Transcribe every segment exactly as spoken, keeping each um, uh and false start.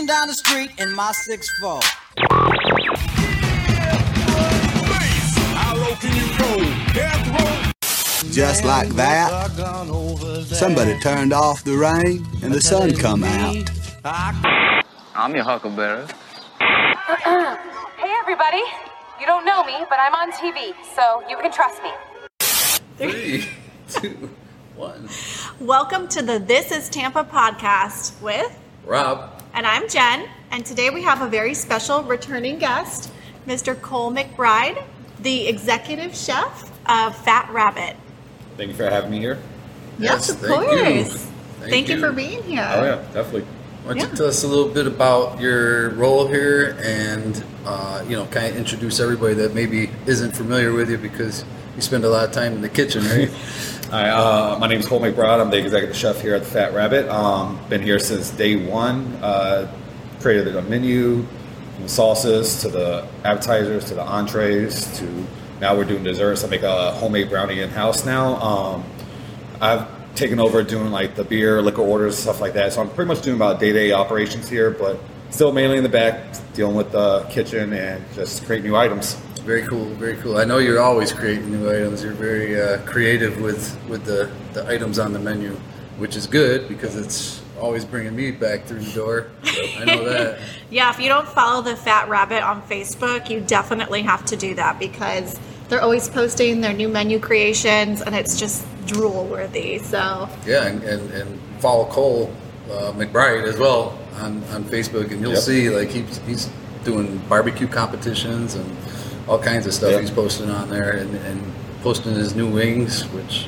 cruising down the street in my six four. Just like that, somebody turned off the rain and the sun come out. I'm your huckleberry. Hey everybody, you don't know me, but I'm on T V, so you can trust me. Three, two, one. Welcome to the This is Tampa podcast with Rob. And I'm Jen. And today we have a very special returning guest, Mister Cole McBride, the executive chef of Fat Rabbit. Thank you for having me here. Yes, Yes, of thank course. you. Thank, Thank you you. for being here. Oh yeah, definitely. Why don't Yeah. you tell us a little bit about your role here and, uh, you know, kind of introduce everybody that maybe isn't familiar with you because you spend a lot of time in the kitchen, right? Hi, uh, my name is Cole McBride. I'm the executive chef here at the Fat Rabbit. Um, been here since day one. Uh, created the menu, from salsas to the appetizers to the entrees to now we're doing desserts. I make a homemade brownie in-house now. Um, I've taken over doing like the beer, liquor orders, stuff like that. So I'm pretty much doing about day-to-day operations here, but still mainly in the back, dealing with the kitchen and just create new items. Very cool, very cool. I know you're always creating new items. You're very uh, creative with, with the, the items on the menu, which is good because it's always bringing me back through the door. I know that. Yeah, if you don't follow the Fat Rabbit on Facebook, you definitely have to do that because they're always posting their new menu creations and it's just drool worthy. So Yeah, and, and, and follow Cole uh, McBride as well on, on Facebook, and you'll Yep. see like he's, he's doing barbecue competitions and all kinds of stuff Yep. he's posting on there, and, and posting his new wings, which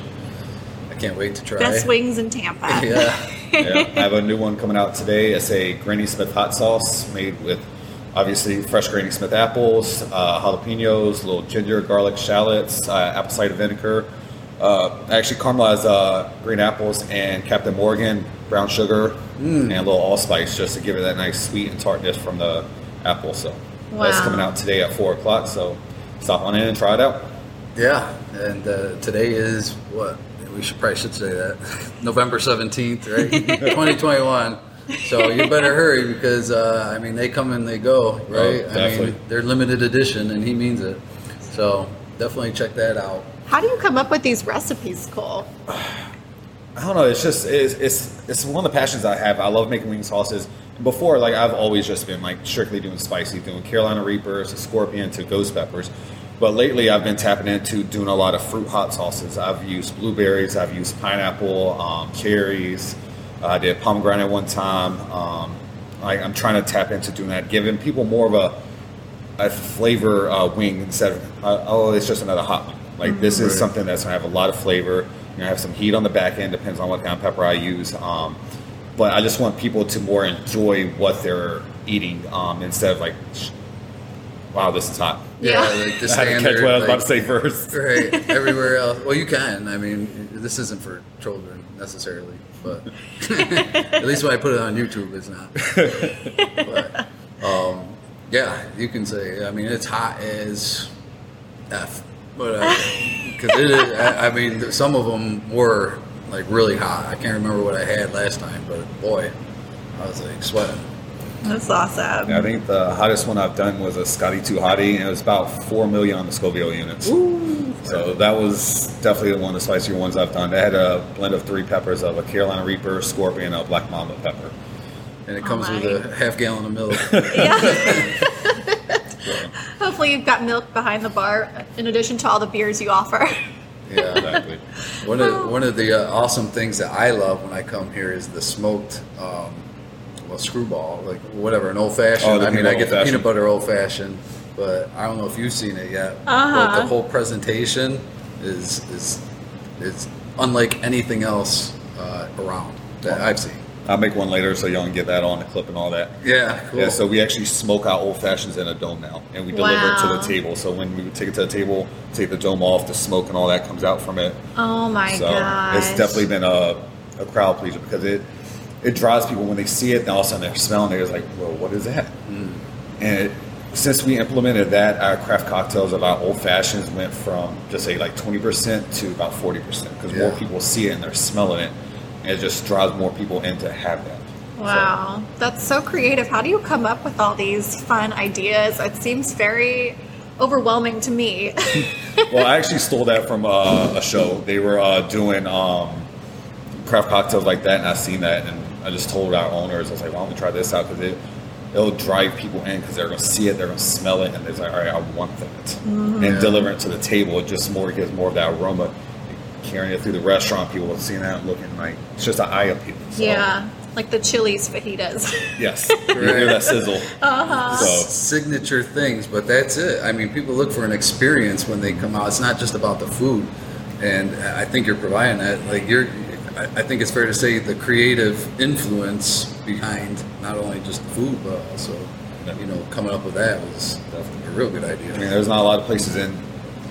I can't wait to try. best wings in Tampa. Yeah. Yeah, I have a new one coming out today. It's a Granny Smith hot sauce made with obviously fresh Granny Smith apples, uh, jalapenos, little ginger, garlic, shallots, uh, apple cider vinegar. Uh, actually caramelized uh, green apples and Captain Morgan brown sugar and a little allspice just to give it that nice sweet and tartness from the apple. So that's Wow. coming out today at four o'clock. So stop on in and try it out. Yeah, and uh, today is what? We should probably should say that. November seventeenth, right? twenty twenty-one. So you better hurry because, uh, I mean, they come and they go, right? Oh, I definitely. mean, they're limited edition, and he means it. So definitely check that out. How do you come up with these recipes, Cole? I don't know. It's just it's, it's it's one of the passions I have. I love making wing sauces. Before, like I've always just been like strictly doing spicy, doing Carolina Reapers, to Scorpion, to Ghost Peppers. But lately, I've been tapping into doing a lot of fruit hot sauces. I've used blueberries, I've used pineapple, um, cherries. Uh, I did pomegranate one time. Um, I, I'm trying to tap into doing that, giving people more of a a flavor uh, wing instead of uh, oh, it's just another hot one. Like this is Right. something that's gonna have a lot of flavor. You know, have some heat on the back end. Depends on what kind of pepper I use. Um, but I just want people to more enjoy what they're eating um, instead of like, wow, this is hot. Yeah, Yeah. like the I had to catch standard. what I was about like- to say first. Right. Everywhere else. Well, you can. I mean, this isn't for children necessarily, but at least when I put it on YouTube, it's not. But, um, yeah, you can say. I mean, it's hot as F, but because it is. I, I mean, some of them were like really hot. I can't remember what I had last time, but boy, I was like sweating. That's awesome. I think the hottest one I've done was a Scotty Too Hottie, and it was about four million on the Scoville units. Ooh. So that was definitely one of the spicier ones I've done. It had a blend of three peppers of a Carolina Reaper, Scorpion, and a Black Mamba pepper. And it Oh comes with my. a half gallon of milk. Yeah. Hopefully you've got milk behind the bar in addition to all the beers you offer. Yeah. Exactly. One of one of the uh, awesome things that I love when I come here is the smoked, um, well, screwball, like whatever, an old fashioned. Oh, the I mean, peanut I get the old-fashioned. peanut butter old fashioned, but I don't know if you've seen it yet. Uh-huh. But the whole presentation is is is unlike anything else uh, around that I've seen. I'll make one later so y'all can get that on the clip and all that. Yeah, cool. Yeah, so we actually smoke our old fashions in a dome now, and we deliver it to Wow. the table. So when we take it to the table, take the dome off, the smoke and all that comes out from it. Oh my so gosh. it's definitely been a, a crowd pleaser because it it draws people when they see it, and all of a sudden they're smelling it. It's like, well, what is that? Mm. And it, since we implemented that, our craft cocktails of our old fashions went from just say like twenty percent to about forty percent because Yeah. more people see it and they're smelling it, and it just draws more people in to have that. Wow, that's so creative. How do you come up with all these fun ideas? It seems very overwhelming to me. Well, I actually stole that from uh, a show. They were uh, doing um, craft cocktails like that, and I seen that, and I just told our owners, I was like, why don't we try this out? Because it, it'll drive people in because they're going to see it, they're going to smell it, and they're like, all right, I want that. Mm-hmm. And delivering it to the table, it just more gives more of that aroma. Carrying it through the restaurant, people will see that looking like, it's just an eye appeal. So, yeah. Like the Chili's fajitas. yes, you hear that sizzle. Uh-huh. So. Signature things, but that's it. I mean, people look for an experience when they come out. It's not just about the food, and I think you're providing that. Like you're, I think it's fair to say the creative influence behind not only just the food, but also, you know, coming up with that was definitely a real good idea. I mean, there's not a lot of places in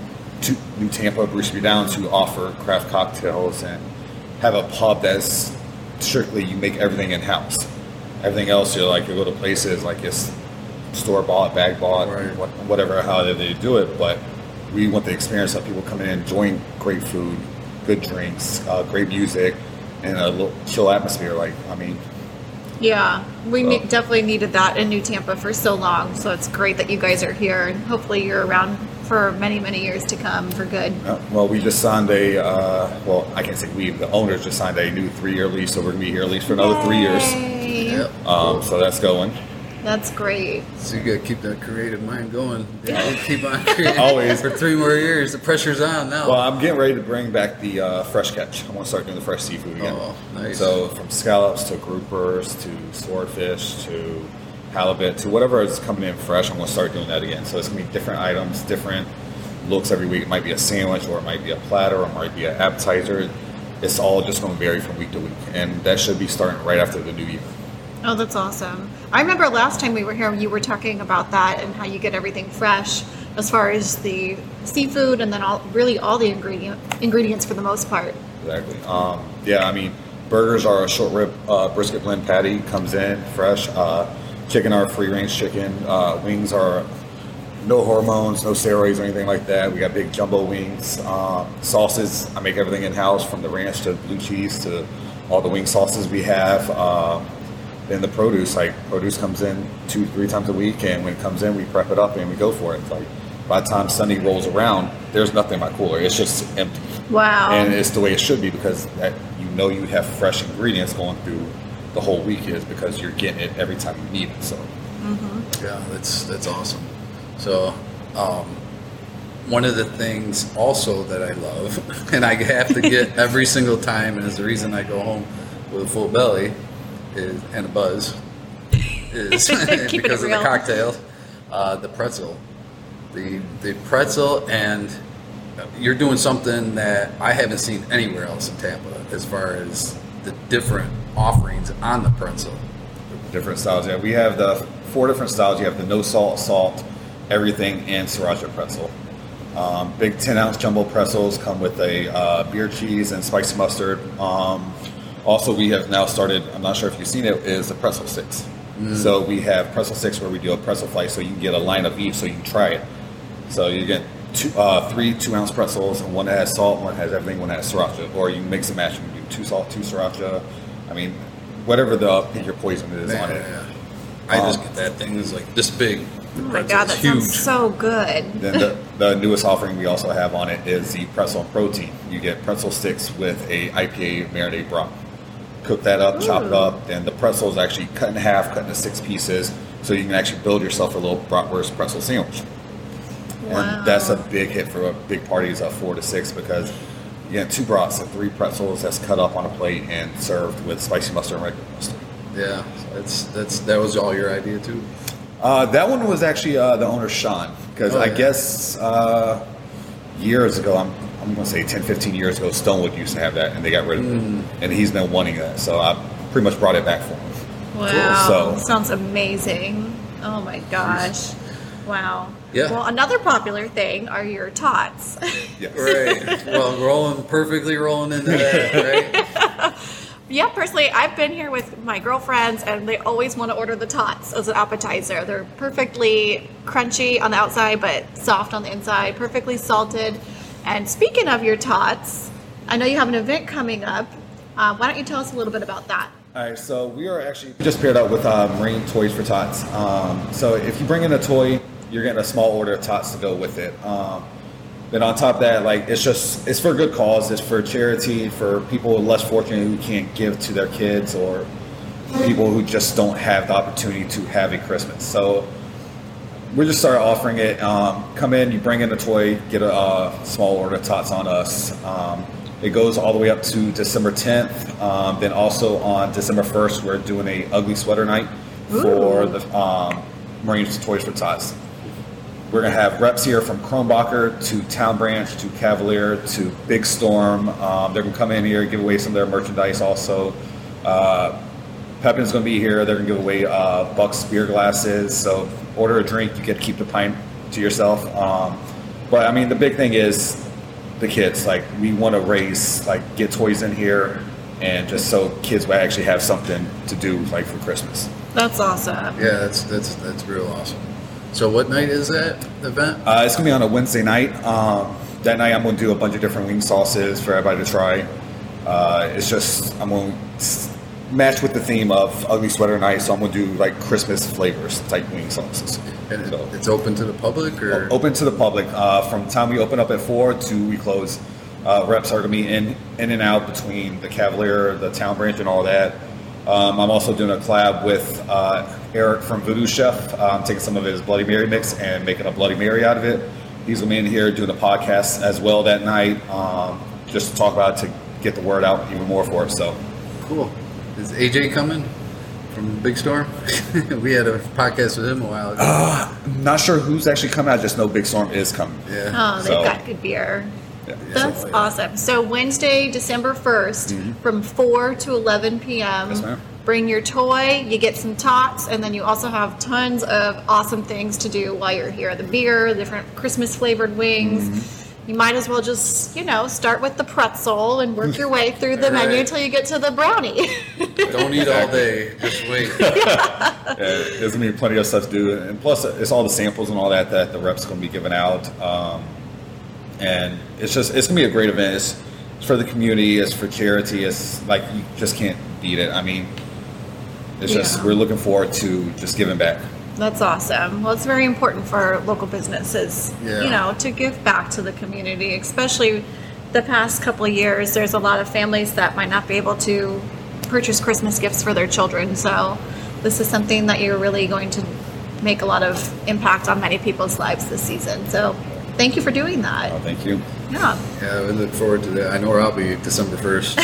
New Tampa, Bruce B. Downs, who offer craft cocktails and have a pub that's strictly you make everything in house. Everything else, you're like you go to places like it's store bought, bag bought, right. whatever how they do it. But we want the experience of people coming in, enjoying great food, good drinks, uh, great music, and a little chill atmosphere. Like I mean, yeah, we so. ne- definitely needed that in New Tampa for so long. So it's great that you guys are here, and hopefully you're around for many, many years to come for good. Uh, well, we just signed a, uh, well, I can't say we, the owners just signed a new three-year lease, so we're going to be here at least for another Yay. three years. Yep. Um, so that's going. That's great. So you got to keep that creative mind going. You know, keep on creating. Always. For three more years. The pressure's on now. Well, I'm getting ready to bring back the uh, fresh catch. I want to start doing the fresh seafood again. Oh, nice. So from scallops to groupers to swordfish to halibut to whatever is coming in fresh, I'm going to start doing that again. So it's going to be different items, different looks every week. It might be a sandwich, or it might be a platter, or it might be an appetizer. It's all just going to vary from week to week, and that should be starting right after the new year. Oh, that's awesome. I remember last time we were here, you were talking about that and how you get everything fresh as far as the seafood and then all really all the ingredient ingredients for the most part. Exactly. Um, yeah, I mean, burgers are a short rib uh, brisket blend patty, comes in fresh. Uh, chicken are free range chicken. Uh, wings are no hormones, no steroids or anything like that. We got big jumbo wings. Um, sauces, I make everything in-house, from the ranch to blue cheese to all the wing sauces we have. Uh, then the produce, like produce comes in two, three times a week, and when it comes in, we prep it up and we go for it. It's like by the time Sunday rolls around, there's nothing in my cooler. It's just empty. Wow. And it's the way it should be, because that, you know you have fresh ingredients going through the whole week, is because you're getting it every time you need it. So Mm-hmm. Yeah, that's that's awesome. So, um, one of the things also that I love, and I have to get every single time, and is the reason I go home with a full belly, is and a buzz, is Keep because it of the real. cocktail, uh, the pretzel, the the pretzel, and you're doing something that I haven't seen anywhere else in Tampa, as far as the different offerings on the pretzel. different styles. Yeah, we have the four different styles. You have the no salt, salt, everything, and sriracha pretzel. Um, big ten ounce jumbo pretzels come with a uh, beer cheese and spicy mustard. Um, also, we have now started, I'm not sure if you've seen it, is the pretzel sticks. Mm. So we have pretzel sticks where we do a pretzel flight, so you can get a line of each so you can try it. So you get two, uh, three two ounce pretzels, and one that has salt, one has everything, one that has sriracha. Or you can mix and match. You can do two salt, two sriracha. I mean, whatever the pick your poison is Man, on it. yeah. I Um, just get that thing. It's like this big. The Oh my pretzel god, is that huge. sounds so good. Then the, the newest offering we also have on it is the pretzel and protein. You get pretzel sticks with a I P A marinade broth. Cook that up, chop it Ooh. up, and the pretzel is actually cut in half, cut into six pieces, so you can actually build yourself a little bratwurst pretzel sandwich. Wow. And that's a big hit for a big parties of four to six, because you get two brats and three pretzels that's cut up on a plate and served with spicy mustard and regular mustard. Yeah, that's that's that was all your idea too. Uh, that one was actually uh, the owner, Sean, because Oh, I yeah. guess uh, years ago, I'm, I'm going to say ten, fifteen years ago, Stonewood used to have that, and they got rid of Mm. it. And he's been wanting that, so I pretty much brought it back for him. Wow. So- Sounds amazing. Oh my gosh. Wow. Yeah. Well, another popular thing are your tots. Yes. Right. Well, rolling perfectly rolling into that, right? Yeah, personally, I've been here with my girlfriends, and they always want to order the tots as an appetizer. They're perfectly crunchy on the outside, but soft on the inside, perfectly salted. And speaking of your tots, I know you have an event coming up. Uh, why don't you tell us a little bit about that? All right, so we are actually just paired up with uh, Marine Toys for Tots. Um, so if you bring in a toy, you're getting a small order of tots to go with it. Um, then on top of that, like it's just it's for a good cause. It's for charity, for people less fortunate who can't give to their kids, or people who just don't have the opportunity to have a Christmas. So we just started offering it. Um, come in, you bring in a toy, get a uh, small order of tots on us. Um, It goes all the way up to December tenth. Um, then also on December first, we're doing a ugly sweater night for Ooh. the um, Marine Toys for Tots. We're going to have reps here from Kronbacher to Town Branch to Cavalier to Big Storm. Um, they're going to come in here, give away some of their merchandise also. Uh, Pepin's going to be here. They're going to give away uh, Buck's beer glasses. So order a drink, you get to keep the pint to yourself. Um, but I mean, the big thing is the kids. Like, we want to raise, like, get toys in here, and just so kids will actually have something to do, like, for Christmas. That's awesome. Yeah, that's that's that's real awesome. So what night is that event? Uh, it's going to be on a Wednesday night. Um, that night I'm going to do a bunch of different wing sauces for everybody to try. Uh, it's just, I'm going to match with the theme of Ugly Sweater Night, so I'm going to do, like, Christmas flavors type wing sauces. And it- So- it's open to the public, or Open to the public. Uh, from the time we open up at four to we close, uh, reps are going to be in in and out between the Cavalier, the Town Branch, and all that. Um, I'm also doing a collab with uh, Eric from Voodoo Chef. Uh, I'm taking some of his Bloody Mary mix and making a Bloody Mary out of it. He's going to be in here doing a podcast as well that night, um, just to talk about it, to get the word out even more for us. So cool. Is A J coming from Big Storm? We had a podcast with him a while ago. I'm not sure who's actually coming. I just know Big Storm is coming. Yeah. Oh, they've So- got good beer. Yeah. That's So- awesome. So Wednesday, December first, from four to eleven p.m. Yes, ma'am. Bring your toy, you get some tots, and then you also have tons of awesome things to do while you're here. The beer, different Christmas flavored wings. Mm-hmm. You might as well just, you know, start with the pretzel and work your way through the menu Right. until you get to the brownie. Don't eat all day. Just wait. Yeah, there's gonna be plenty of stuff to do, and plus it's all the samples and all that that the reps gonna be giving out, um, and it's just it's gonna be a great event. It's, it's for the community, it's for charity. It's like you just can't beat it. I mean, it's just Yeah. we're looking forward to just giving back. That's awesome. Well, it's very important for local businesses, Yeah. you know, to give back to the community, especially the past couple of years. There's a lot of families that might not be able to purchase Christmas gifts for their children. So this is something that you're really going to make a lot of impact on many people's lives this season. So thank you for doing that. Oh, thank you. Yeah. Yeah, we look forward to that. I know where I'll be December first.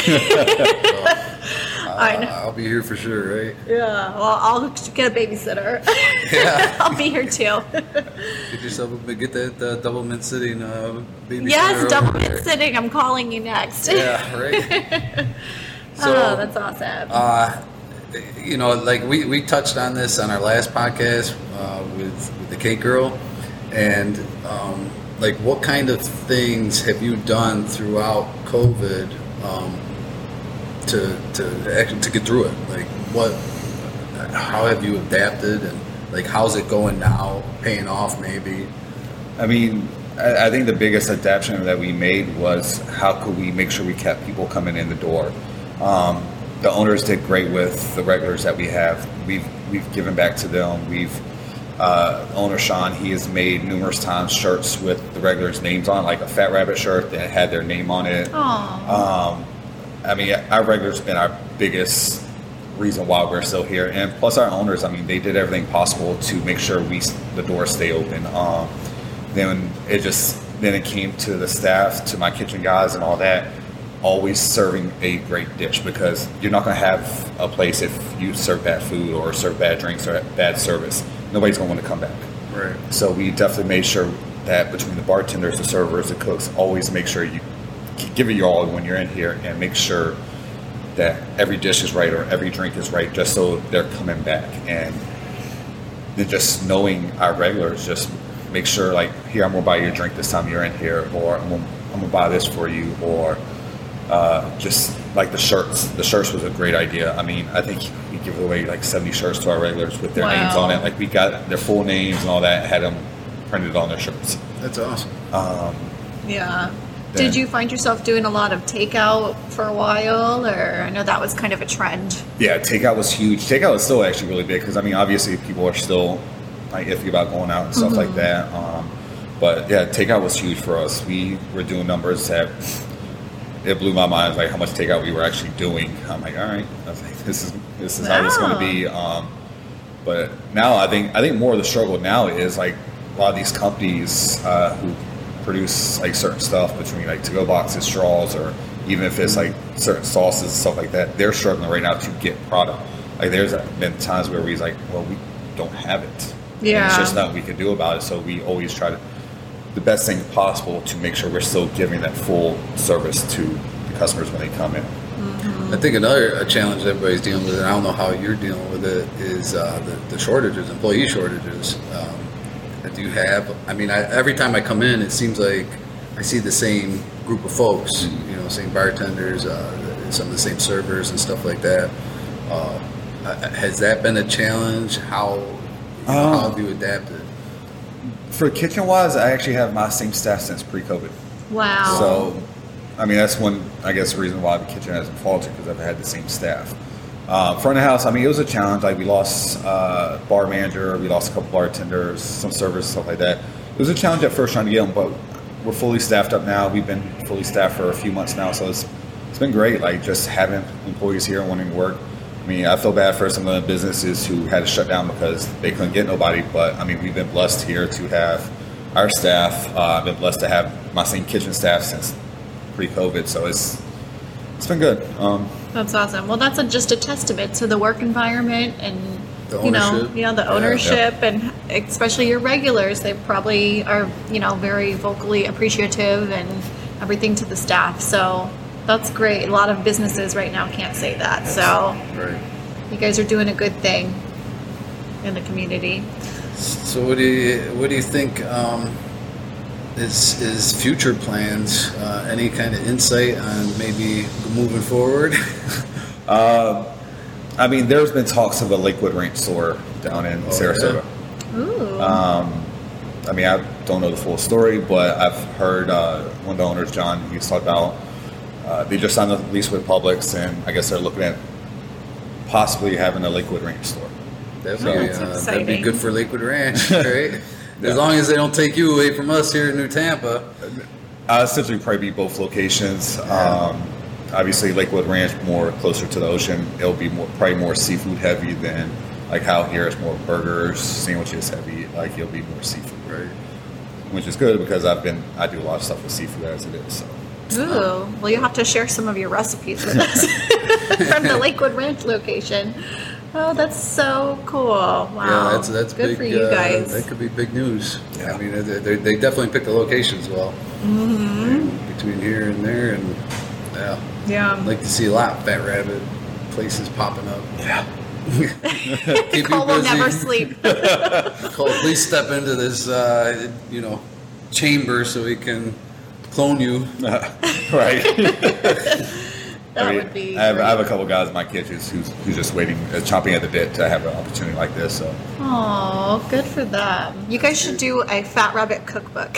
I know. I'll be here for sure, right? Yeah. Well, I'll get a babysitter. Yeah. I'll be here too. Get yourself a, get that uh, double mint sitting uh, baby. Yes, double mint sitting. I'm calling you next. Yeah, right. Oh, that's awesome. Uh, you know, like we, we touched on this on our last podcast uh, with, with the Cake Girl, and um, like what kind of things have you done throughout COVID um, to to actually to get through it? Like what, how have you adapted, and like how's it going now, paying off maybe? I mean, I, I think the biggest adaptation that we made was how could we make sure we kept people coming in the door. Um, the owners did great with the regulars that we have. We've we've given back to them. We've uh, owner Sean, he has made numerous times shirts with the regulars' names on, like a Fat Rabbit shirt that had their name on it. Aw. Um, I mean, our regulars have been our biggest reason why we're still here, and plus our owners. I mean, they did everything possible to make sure we the doors stay open. Um, then it just then it came to the staff, to my kitchen guys, and all that. Always serving a great dish, because you're not going to have a place if you serve bad food or serve bad drinks or bad service. Nobody's going to want to come back. Right. So we definitely made sure that between the bartenders, the servers, the cooks, always make sure you give it your all when you're in here, and make sure that every dish is right or every drink is right, just so they're coming back. And then just knowing our regulars, just make sure, like, here, I'm going to buy you a drink this time you're in here, or I'm going to, I'm going to buy this for you, or uh, just like the shirts. The shirts was a great idea. I mean, I think we give away like seventy shirts to our regulars with their Wow. names on it. Like, we got their full names and all that, had them printed on their shirts. That's awesome. Um, Yeah. Did you find yourself doing a lot of takeout for a while, or I know that was kind of a trend? Yeah, takeout was huge. Takeout is still actually really big because I mean, obviously, people are still like iffy about going out and stuff Mm-hmm. like that. Um, but yeah, takeout was huge for us. We were doing numbers that it blew my mind, like how much takeout we were actually doing. I'm like, all right, I was like, this is this is how this is going to be. Um, but now I think I think more of the struggle now is like a lot of these companies uh, who produce like certain stuff between like to-go boxes, straws, or even if it's like certain sauces and stuff like that, they're struggling right now to get product. Like there's been times where we're like, well, we don't have it. Yeah. And it's just nothing we can do about it. So we always try to the best thing possible to make sure we're still giving that full service to the customers when they come in. I think another a challenge that everybody's dealing with, and I don't know how you're dealing with it, is uh, the, the shortages, employee shortages. Um, that you have. I mean, I, every time I come in, it seems like I see the same group of folks. You know, same bartenders, uh, some of the same servers and stuff like that. Uh, has that been a challenge? How, you know, Um, how have you adapted? For kitchen wise, I actually have my same staff since pre-COVID. Wow. So, I mean, that's one, I guess, reason why the kitchen hasn't faltered because I've had the same staff. Uh, front of house, I mean, it was a challenge. Like we lost uh, bar manager, we lost a couple bartenders, some servers, stuff like that. It was a challenge at first trying to get them, but we're fully staffed up now. We've been fully staffed for a few months now, so it's it's been great. Like just having employees here and wanting to work. I mean, I feel bad for some of the businesses who had to shut down because they couldn't get nobody. But I mean, we've been blessed here to have our staff. Uh, I've been blessed to have my same kitchen staff since pre-COVID, so it's it's been good. Um, That's awesome. Well, that's a, just a testament to the work environment and The you know, ownership. you know, the Yeah, ownership and especially your regulars. They probably are, you know, very vocally appreciative and everything to the staff. So that's great. A lot of businesses right now can't say that. So Right. you guys are doing a good thing in the community. So what do you what do you think um, is is future plans? Uh, any kind of insight on maybe moving forward? I mean, there's been talks of a Lakewood Ranch store down in Oh, Sarasota. Ooh. Um, I mean, I don't know the full story, but I've heard uh, one of the owners, John, he's talked about uh, they just signed a lease with Publix, and I guess they're looking at possibly having a Lakewood Ranch store. That'd, Oh, be, that's uh, that'd be exciting. good for Lakewood Ranch, right? As long as they don't take you away from us here in New Tampa. Uh, essentially, probably be both locations. Um, obviously, Lakewood Ranch more closer to the ocean. It'll be more probably more seafood heavy than like how here is more burgers, sandwiches heavy. Like it'll be more seafood, Right. which is good because I've been I do a lot of stuff with seafood as it is. So. Ooh. Well, you have to share some of your recipes with us from the Lakewood Ranch location. Oh, that's so cool! Wow. Yeah, that's that's good big. for you uh, guys. that could be big news. Yeah. I mean, they, they, they definitely picked the locations well. Mm-hmm. Between here and there, and yeah, yeah. I'd like to see a lot of Fat Rabbit places popping up. Yeah. Keep Cole you will busy. never sleep. Cole, please step into this, uh, you know, chamber so we can clone you. Right. That I mean, would be. I have, I have a great. couple guys in my kitchen who's who's just waiting, uh, chomping at the bit to have an opportunity like this. So Aw, good for them. You guys should do a Fat Rabbit cookbook.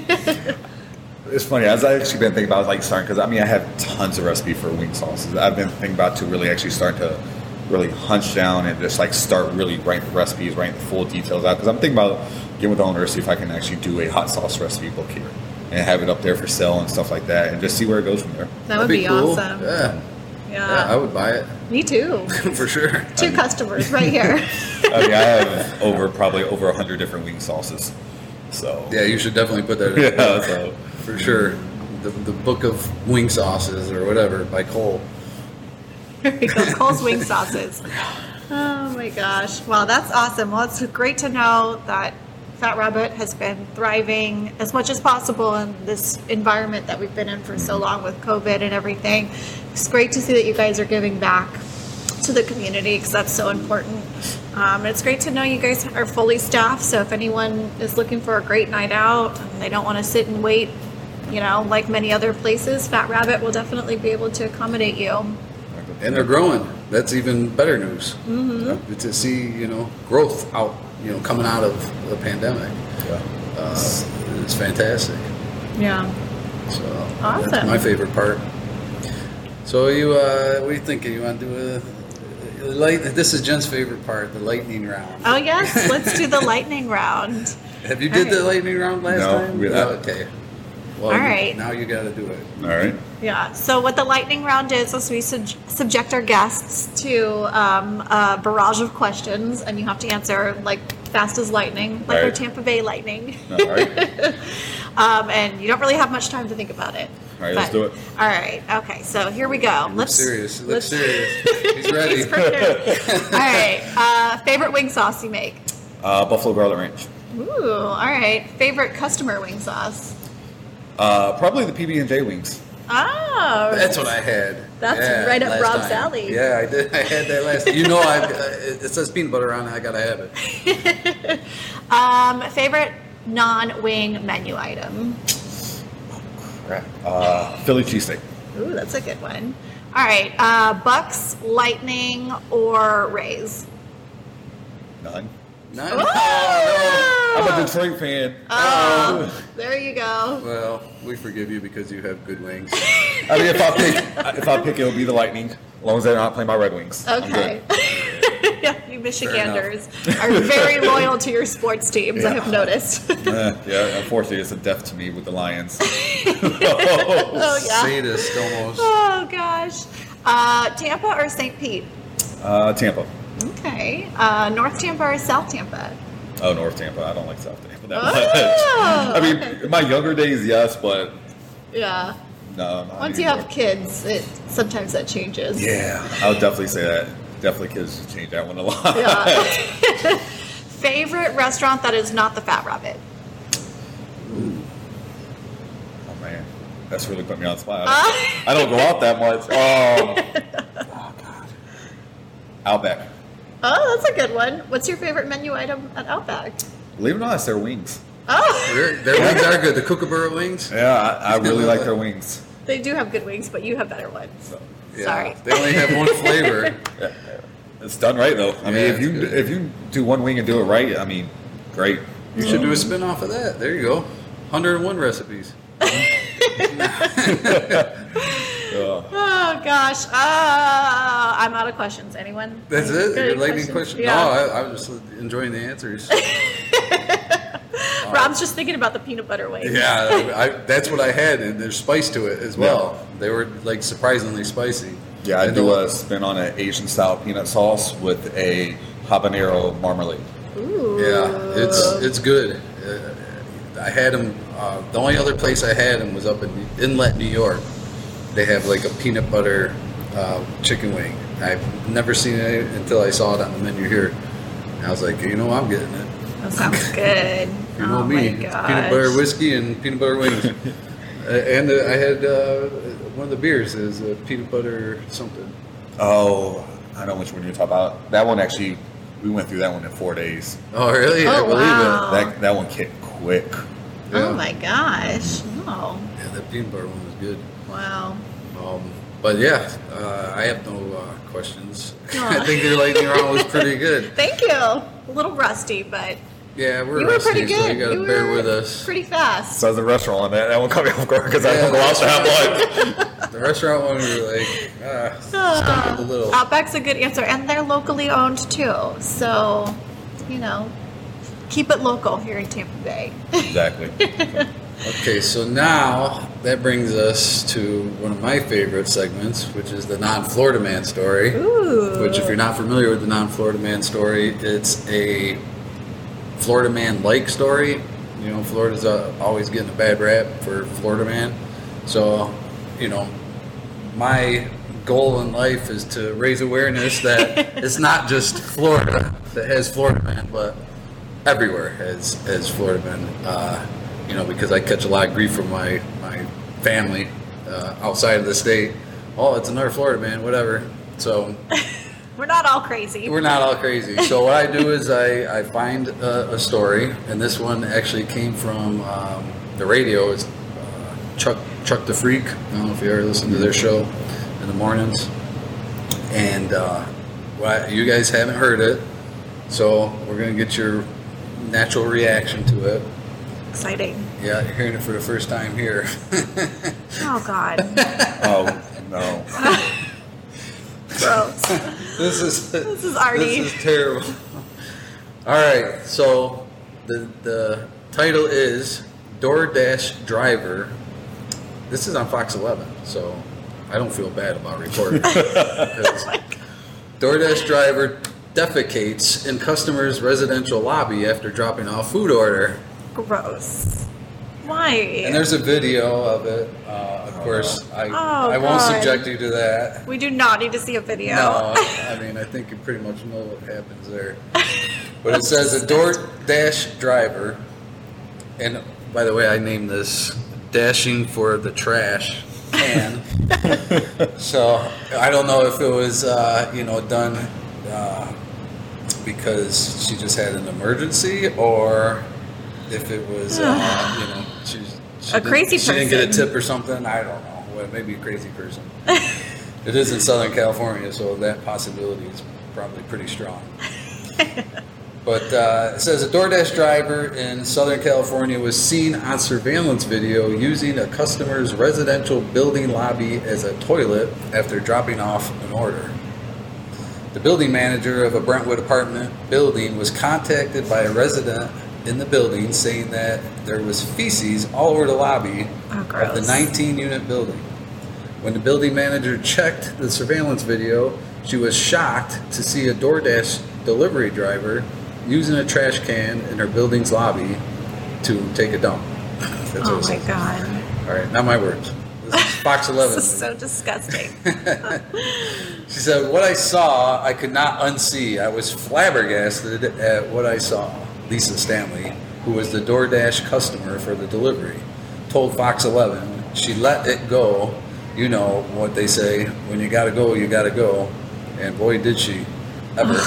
it's funny. As I actually been thinking about like starting because I mean I have tons of recipes for wing sauces. I've been thinking about to really actually start to really hunch down and just like start really writing the recipes, writing the full details out. Because I'm thinking about getting with the owner to see if I can actually do a hot sauce recipe book here and have it up there for sale and stuff like that, and just see where it goes from there. That would That'd be, cool. awesome. Yeah. Yeah. yeah, I would buy it Me too. for sure. Two customers right here. I mean, I have over probably over a hundred different wing sauces. So Yeah, you should definitely put that in the Yeah, book, so- for sure. The, the book of wing sauces or whatever by Cole. There we go. Cole's wing sauces. Oh my gosh. Wow, that's awesome. Well, it's great to know that Fat Rabbit has been thriving as much as possible in this environment that we've been in for so long with COVID and everything. It's great to see that you guys are giving back to the community because that's so important. Um, it's great to know you guys are fully staffed. So if anyone is looking for a great night out and they don't want to sit and wait, you know, like many other places, Fat Rabbit will definitely be able to accommodate you. And they're growing. That's even better news. Mm-hmm. To see, you know, growth out, you know, coming out of the pandemic. yeah. Uh, it's fantastic. Yeah. So Awesome. that's my favorite part. So you, uh, what are you thinking? You want to do a, a light? This is Jen's favorite part, the lightning round. Oh yes, let's do the lightning round. Have you did All right. the lightning round last No, time? we Oh, haven't. okay. Well, All you- right. now you got to do it. All right. Yeah. So what the lightning round is is we sub- subject our guests to um, a barrage of questions, and you have to answer like fast as lightning, like our Right. Tampa Bay Lightning. All right. um, and you don't really have much time to think about it. All right, let's do it. All right. Okay. So here we go. Look Let's serious. Look let's- serious. He's ready. He's prepared. All right. Uh, favorite wing sauce you make? Uh, Buffalo Garlic Ranch. Ooh. All right. Favorite customer wing sauce? Uh, probably the P B and J wings. Oh. That's what I had. That's Yeah, right up last Rob's time. alley. Yeah, I did. I had that last. You know, I uh, it says peanut butter on it. I gotta have it. Um, favorite non-wing menu item? Crap. Uh, Philly cheesesteak. Ooh, that's a good one. All right, uh, Bucks, Lightning, or Rays? None. No, Oh! no, I'm a Detroit fan. Oh, there you go. no. Well, we forgive you because you have good wings. I mean, if I pick, if I pick, it'll be the Lightning, as long as they're not playing my Red Wings. I'm Okay. good. Yeah, you Michiganders are very loyal to your sports teams, I have noticed. Uh, yeah, unfortunately, it's a death to me with the Lions. Oh, yeah. Sadist almost. Oh, gosh. Uh, Tampa or Saint Pete? Uh, Tampa. Okay. Uh, North Tampa or South Tampa? Oh, North Tampa. I don't like South Tampa that Oh, much. I mean, in my younger days, yes, but Yeah. no. not Once you anymore. have kids, it sometimes that changes. Yeah, I would definitely say that. Definitely kids change that one a lot. Yeah. Favorite restaurant that is not the Fat Rabbit? Oh man, that's really put me on the spot. I don't, I don't go out that much. Um, oh God, Outback. Oh, that's a good one. What's your favorite menu item at Outback? Believe it or not, it's their wings. Oh, Their, their wings are good. The Kookaburra wings. Yeah, I, I really like their wings. they do have good wings, but you have better ones. So, Yeah, Sorry. They only have one flavor. yeah, it's done right though. I mean, Yeah, if you it's good. if you do one wing and do it right, I mean, great. You should do a spin off of that. There you go. one hundred and one recipes. Uh, Oh gosh, uh, I'm out of questions. Anyone? That's it? Any Your lightning questions? question? Yeah. No, I, I was just enjoying the answers. Rob's just thinking about the peanut butter wings. Yeah, I, that's what I had, and there's spice to it as well. They were like surprisingly spicy. yeah, I And do the- a spin on an Asian style peanut sauce with a habanero marmalade. Ooh. Yeah, it's it's good. Uh, I had them. Uh, the only other place I had them was up in Inlet, New York. They have like a peanut butter uh, chicken wing. I've never seen it until I saw it on the menu here. And I was like, you know, I'm getting it. That sounds good. You know oh me, my it's gosh. peanut butter whiskey and peanut butter wings. uh, and uh, I had uh, one of the beers is uh, peanut butter something. Oh, I know which one you're talking about. That one actually, we went through that one in four days. Oh, really? I Oh, believe wow. That that one kicked quick. it. Oh Yeah. my gosh. Oh, Yeah, that peanut butter one was good. wow. Um, but yeah, uh, I have no uh, questions. Aw. I think your lightning round was pretty good. Thank you. A little rusty, but Yeah, we're you were rusty, pretty good. so you got to You bear were with us. Pretty fast. So as a restaurant on that, that one caught me off guard because I Yeah, don't go out that much. The restaurant one, we were like, ah, stumbled a little. Outback's a good answer, and they're locally owned too. So, you know, keep it local here in Tampa Bay. Exactly. Okay, so now that brings us to one of my favorite segments, which is the non-Florida man story. Ooh. Which, if you're not familiar with the non-Florida man story, it's a Florida man-like story. You know, Florida's uh, always getting a bad rap for Florida man. So, you know, my goal in life is to raise awareness that it's not just Florida that has Florida man, but everywhere has, has Florida man. Uh, you know, because I catch a lot of grief from my, my family uh, outside of the state. Oh, it's another Florida man, whatever. So We're not all crazy. we're not all crazy. So what I do is I, I find a, a story, and this one actually came from um, the radio. It's uh, Chuck Chuck the Freak. I don't know if you ever listen to their show in the mornings. And uh, well, you guys haven't heard it, so we're gonna get your natural reaction to it. Exciting. Yeah, you're hearing it for the first time here. Oh God. Oh no. Gross. This is This is Artie. This is terrible. All right, so the the title is DoorDash driver. This is on Fox eleven, so I don't feel bad about reporting. Because DoorDash driver defecates in customer's residential lobby after dropping off food order. Gross. Why? And there's a video of it. Uh, of course, I Oh, I won't God. subject you to that. We do not need to see a video. No, I mean, I think you pretty much know what happens there. But it says a DoorDash driver, and by the way, I named this Dashing for the Trash Can. So I don't know if it was, uh, you know, done uh, because she just had an emergency, or if it was, uh, you know, she, she A didn't- crazy She didn't get a person. tip or something. I don't know. Well, maybe a crazy person. It is in Southern California, so that possibility is probably pretty strong. But uh, it says a DoorDash driver in Southern California was seen on surveillance video using a customer's residential building lobby as a toilet after dropping off an order. The building manager of a Brentwood apartment building was contacted by a resident in the building saying that there was feces all over the lobby Oh, of the gross. nineteen-unit building. When the building manager checked the surveillance video, she was shocked to see a DoorDash delivery driver using a trash can in her building's lobby to take a dump. That's what Oh it my says. God. All right, not my words. This is Fox eleven. This is so disgusting. She said, "What I saw, I could not unsee. I was flabbergasted at what I saw." Lisa Stanley, who was the DoorDash customer for the delivery, told Fox eleven she let it go. You know what they say, when you gotta go, you gotta go. And boy, did she ever.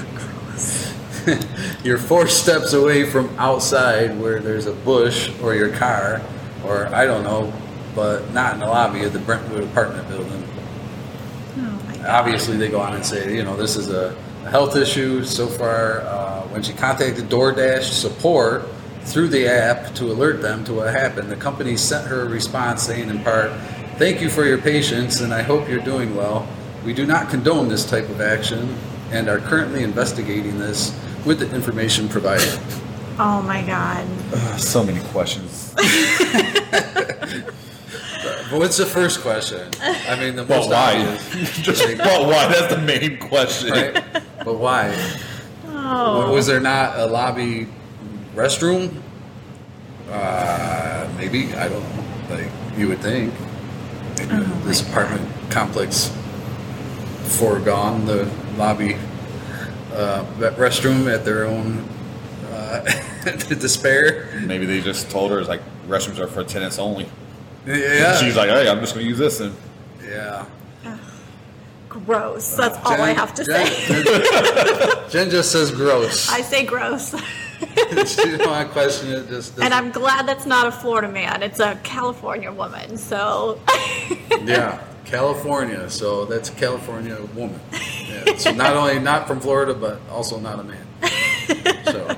You're four steps away from outside where there's a bush or your car, or I don't know, but not in the lobby of the Brentwood apartment building. Oh my God. Obviously, they go on and say, you know, this is a, a health issue. So far, uh, when she contacted DoorDash support through the app to alert them to what happened, the company sent her a response saying in part, "Thank you for your patience and I hope you're doing well. We do not condone this type of action and are currently investigating this with the information provided." Oh my God. Uh, so many questions. But what's the first question? I mean, the But most why? obvious. Just Like, but why? That's the main question. right? But why? Oh. Was there not a lobby restroom? Uh, maybe, I don't know. Like, you would think. Maybe Oh this my apartment complex foregone the lobby uh, restroom at their own uh, despair. Maybe they just told her it's like restrooms are for tenants only. Yeah. She's like, hey, I'm just gonna use this and yeah. Gross. That's all Jen- I have to Jen, say. Jen, Jen just says gross. I say gross. She don't want to question it. Just And I'm glad that's not a Florida man. It's a California woman. So yeah, California. So that's a California woman. Yeah. So not only not from Florida, but also not a man. So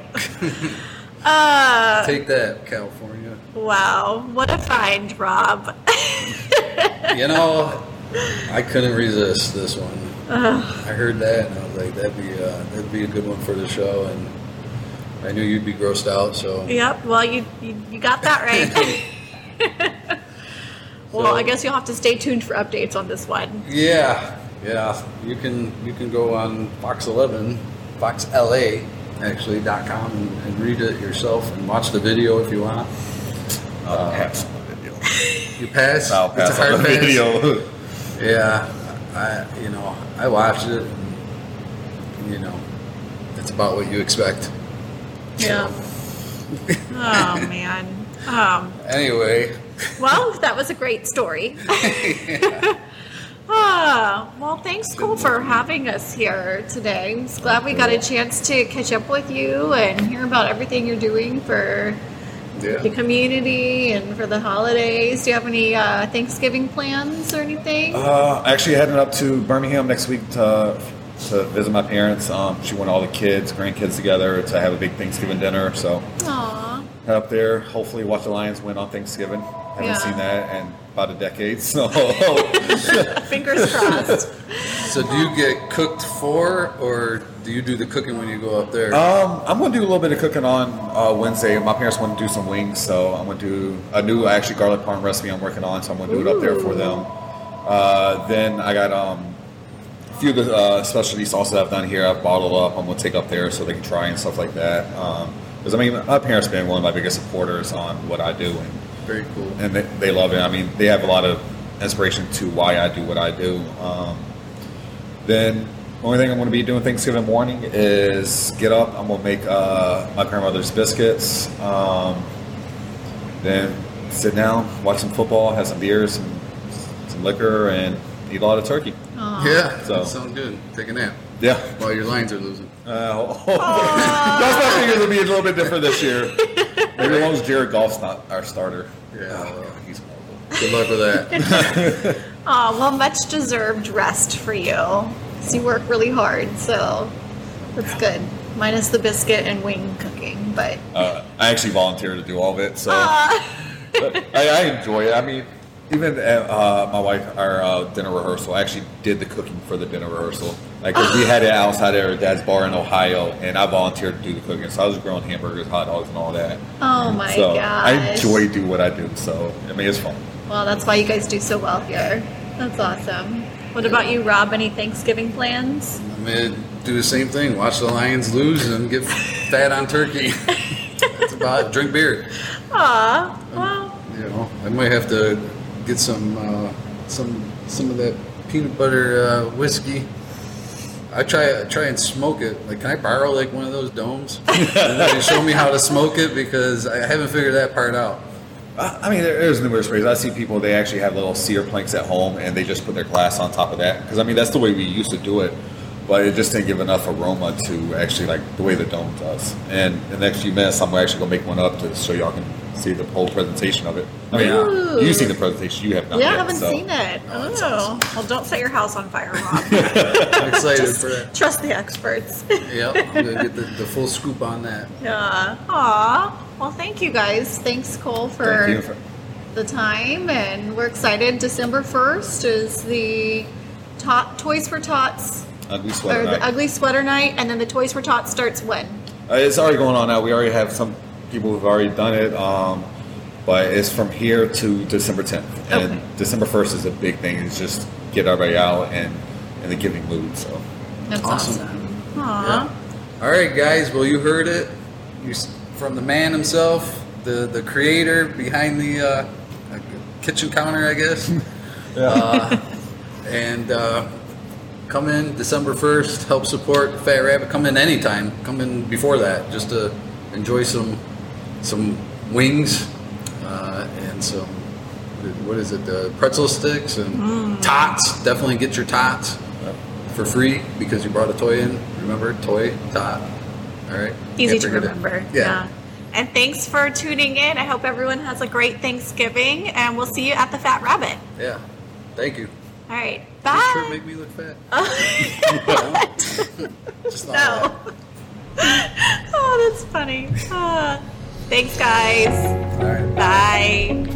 uh, take that, California. wow. What a find, Rob. You know, I couldn't resist this one. I heard that, and I was like, that'd be uh, that'd be a good one for the show, and I knew you'd be grossed out. So Yep. Well, you you, you got that right. Well, So- I guess you'll have to stay tuned for updates on this one. yeah, yeah, you can you can go on Fox eleven, Fox L A actually dot com and, and read it yourself and watch the video if you want. I'll pass on the video. You pass. I'll It's a pass hard on the pass? video. Yeah, I you know I watched it, and, you know, it's about what you expect. Yeah. Oh man. Um. Anyway, Well, that was a great story. Ah, well, thanks, Cole, for having us here today. I'm just glad we got a chance to catch up with you and hear about everything you're doing for the yeah. community and for the holidays. Do you have any uh, Thanksgiving plans or anything? Uh, actually heading up to Birmingham next week to to visit my parents. Um, she wanted all the kids, grandkids together to have a big Thanksgiving dinner. So Aw. head up there. Hopefully, watch the Lions win on Thanksgiving. Haven't Yeah. seen that in about a decade, so Fingers crossed. So do you get cooked for, or do you do the cooking when you go up there? Um, I'm going to do a little bit of cooking on uh, Wednesday. My parents want to do some wings, so I'm going to do a new, actually, garlic parm recipe I'm working on, so I'm going to do it up there for them. Uh, then I got um, a few of the uh, specialty sauces I've done here. I've bottled up. I'm going to take up there so they can try and stuff like that. Because, um, I mean, my parents have been one of my biggest supporters on what I do, and Very cool. and they, they love it. I mean, they have a lot of inspiration to why I do what I do. Um, then the only thing I'm going to be doing Thanksgiving morning is get up. I'm going to make uh, my grandmother's biscuits. Um, then sit down, watch some football, have some beers, some, some liquor, and eat a lot of turkey. Yeah, So- that sounds good. Take a nap Yeah. while your Lions are losing. Uh, that's my figure to be a little bit different this year. Maybe as long as Jared Goff's not our starter. Yeah. Uh, he's horrible. Good luck with that. Oh, well, much deserved rest for you. 'Cause you work really hard, so that's good. Minus the biscuit and wing cooking, but Uh, I actually volunteered to do all of it, so uh, but I, I enjoy it. I mean, even at uh, my wife, our uh, dinner rehearsal, I actually did the cooking for the dinner rehearsal. Like, 'cause we had it outside at our dad's bar in Ohio, and I volunteered to do the cooking. So I was grilling hamburgers, hot dogs, and all that. oh my so gosh. I enjoy do what I do. So I mean, it's fun. Well, that's why you guys do so well here. That's awesome. What about you, Rob? Any Thanksgiving plans? I'm gonna do the same thing. Watch the Lions lose and get fat on turkey. That's about it. Drink beer. Aw, well, You know, I might have to get some uh, some some of that peanut butter uh, whiskey. I try I try and smoke it. Like, can I borrow like one of those domes? And then show me how to smoke it, because I haven't figured that part out. I I mean, there- there's numerous ways. I see people, they actually have little cedar planks at home, and they just put their glass on top of that. Because, I mean, that's the way we used to do it. But it just didn't give enough aroma to actually, like, the way the dome does. And in the next few minutes, I'm actually going to make one up to show y'all can see the whole presentation of it. I mean, Ooh. you've seen the presentation. You have not yeah, I yet. haven't so. seen it. Oh, well, don't set your house on fire, Rob. I'm excited for that. Trust the experts. Yep, I'm gonna get the, the full scoop on that. Yeah. Aw. Well, thank you guys. Thanks, Cole, for, Thank you for- the time, and we're excited. December first is the tot, Toys for Tots, Ugly or sweater the night. Ugly Sweater Night, and then the Toys for Tots starts when? Uh, it's already going on now. We already have some people who've already done it, um, but it's from here to December tenth. And Okay. December first is a big thing. It's just get everybody out and in the giving mood. So That's Awesome. awesome. Aw. Yeah. All right, guys. Well, you heard it. You s- from the man himself, the the creator behind the uh, kitchen counter, I guess. uh, and uh, come in December first. Help support Fat Rabbit. Come in anytime. Come in before that, just to enjoy some some wings uh, and some, what is it? The pretzel sticks and tots. Definitely get your tots for free because you brought a toy in. Remember, toy, tot. All right. Easy Can't to forget it. remember. Yeah. And thanks for tuning in. I hope everyone has a great Thanksgiving, and we'll see you at the Fat Rabbit. Yeah. Thank you. All right. Just Bye. sure make me look fat. Just not No. Oh, that's funny. Ah. Thanks, guys. that. All right. Bye.